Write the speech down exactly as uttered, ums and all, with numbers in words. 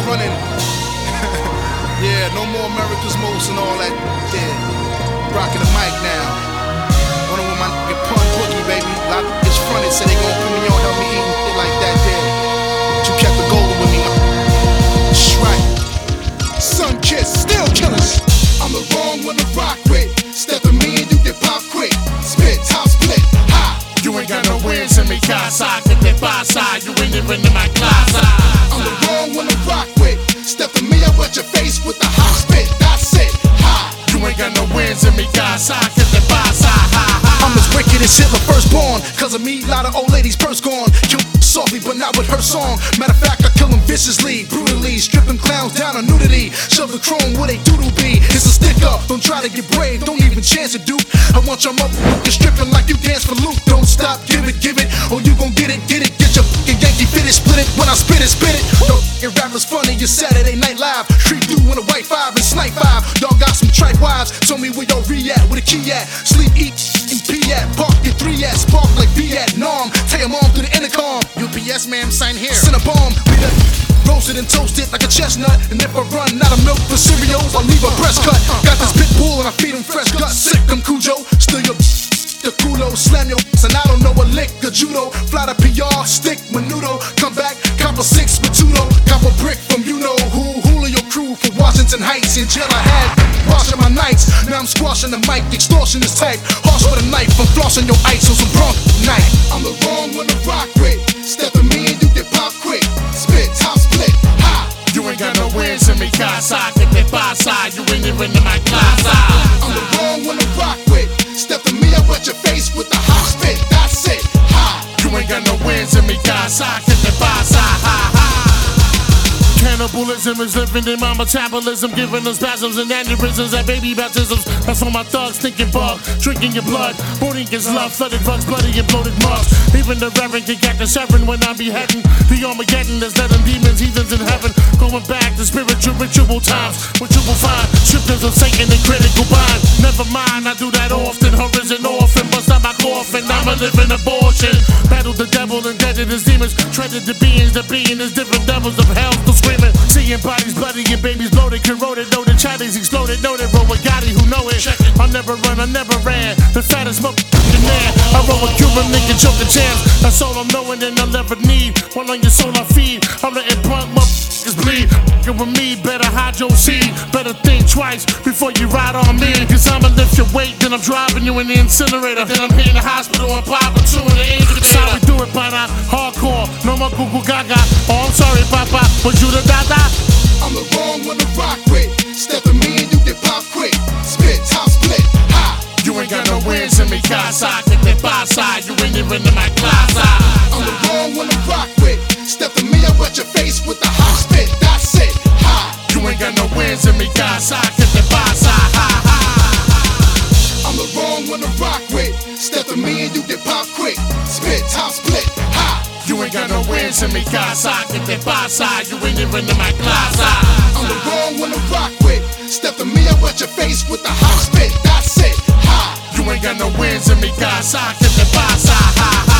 running. Yeah, no more America's Most and all that. Yeah, rocking the mic now. Running with my nigga Pun Boogie, baby. A lot of niggas fronted, said they gon' put me on, help me eat and shit like that. There, but you kept the golden with me. That's right. Sun Kiss, still killers. I'm the wrong one to rock with. Step to me and you get pop quick. Spit, top split, ha. You ain't got no wins in me, casa. Get that by side, you ain't even in my closet. I'm the wrong one to rock with. Step to me, I wet your face with the hot spit. That's it, ha. You ain't got no wins in me, casa. Get that by side, ha ha. I'm as wicked as Hitler firstborn. Cause of me, lot of old ladies purse gone. Kill softly, but not with her song. Matter of fact, I kill them viciously, brutally. Stripping clowns down on nudity. Shove the chrome where they doodle be. It's a stick up, don't try to get brave. Don't even chance it, dude. I want your mother you're stripping like you dance for Luke. Don't stop, give it, give it, or you gon' get it, get it. Get your fucking Yankee fitted, split it. When I spit it, spit it. Don't fucking rappers funny, your Saturday Night Live. Street through in a white five and snipe five. Y'all got some tripe wives. Tell me where your re at, where the key at. Sleep, eat, and pee at. Park your three at, spark like Vietnam. Take 'em on through the intercom. U P S ma'am, sign here. Send a bomb, we done roasted and toasted like a chestnut. And if I run out of milk for cereals, I'll leave a breast cut. Got this pit bull and I feed him fresh guts. Sick, I'm Cujo, still your the culo, slam your and I don't know a lick of judo. Fly to P R, stick menudo. Come back, cop a six with Tudo. Cop a brick from you know who. Julio crew from Washington Heights. In jail I had washing my nights. Now I'm squashing the mic, extortion is tight. Harsh with a knife, I'm flossing your ice on some bronc night. I'm the wrong one to rock with. Step to me and you get pop quick. Spit, top split, ha. You ain't got no wins in me, casa. Get that by side, you ain't even in my closet. I'm the wrong one to rock with. Step to me, I wet your face with the hot spit. That's it, ha. You ain't got no wins in me, casa. Get that by side, ha ha. Cannibalism is living in my metabolism, giving us spasms and aneurysms at baby baptisms. That's for my thugs thinking bug, drinking your blood. Booty gets love, flooded drugs, bloody and bloated mugs. Even the reverend can get the seven when I'm beheading. The Armageddon is letting demons, heathens in heaven. Going back to spiritual ritual times, which you will find scriptures of Satan and critical bind. Never mind, I do that often. Her is an orphan, bust out my coffin. I'm a living abortion. Battle the devil and deaded his demons. Treaded the beings, the being is different devils of hell still screaming. Seeing bodies bloody and babies bloated, corroded, know the chatties exploded, know that roll with Gotti who know it. I never run, I never ran. The fattest motherfucking man. I roll with Cuban nigga choking champs. That's all I'm knowing and I'll never need. One on your soul I feed. I'm letting punk motherfuckers bleed. Fucking with me, better hide your seed. Better think twice before you ride on me. Cause I'ma lift your weight, then I'm driving you in the incinerator. Then I'm hitting the hospital and popping two in the incubator. That's how we do it, by now. Hardcore, no more Google Gaga. Oh, I'm sorry, Papa, was you the dada? I'm the wrong one to rock with. Step to me and you get pop quick. Spit, top split, ha. You ain't got no wins in me, casa. Get that by side, you ain't even in my closet. I'm the wrong one to rock with. Step to me, I wet your face with the hot spit. That's it, ha. You ain't got no wins in me, casa. Get that by side, ha ha. I'm the wrong one to rock with. Step to me and you get pop quick. Spit, top split, ha. You ain't got no wins in me, casa. Get that by side, you ain't even in my closet. I'm the wrong one to rock with. Step to me, I wet your face with the hot spit. That's it, ha. You ain't got no wins in me, casa. Get that by side, ha ha.